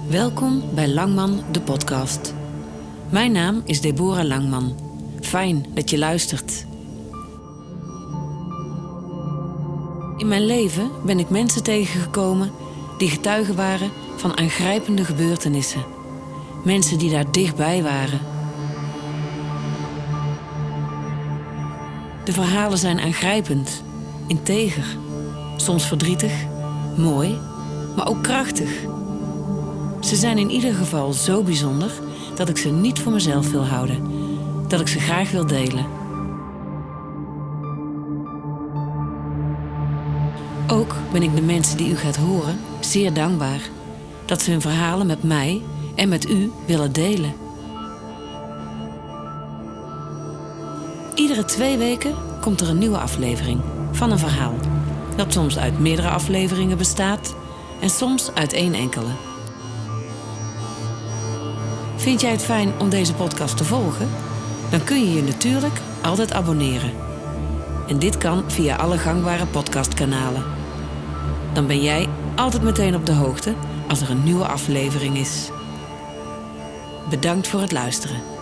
Welkom bij Langman, de podcast. Mijn naam is Deborah Langman. Fijn dat je luistert. In mijn leven ben ik mensen tegengekomen die getuigen waren van aangrijpende gebeurtenissen. Mensen die daar dichtbij waren. De verhalen zijn aangrijpend, integer, soms verdrietig, mooi, maar ook krachtig. Ze zijn in ieder geval zo bijzonder dat ik ze niet voor mezelf wil houden, dat ik ze graag wil delen. Ook ben ik de mensen die u gaat horen zeer dankbaar dat ze hun verhalen met mij en met u willen delen. Iedere 2 weken komt er een nieuwe aflevering van een verhaal, dat soms uit meerdere afleveringen bestaat en soms uit 1 enkele. Vind jij het fijn om deze podcast te volgen? Dan kun je je natuurlijk altijd abonneren. En dit kan via alle gangbare podcastkanalen. Dan ben jij altijd meteen op de hoogte als er een nieuwe aflevering is. Bedankt voor het luisteren.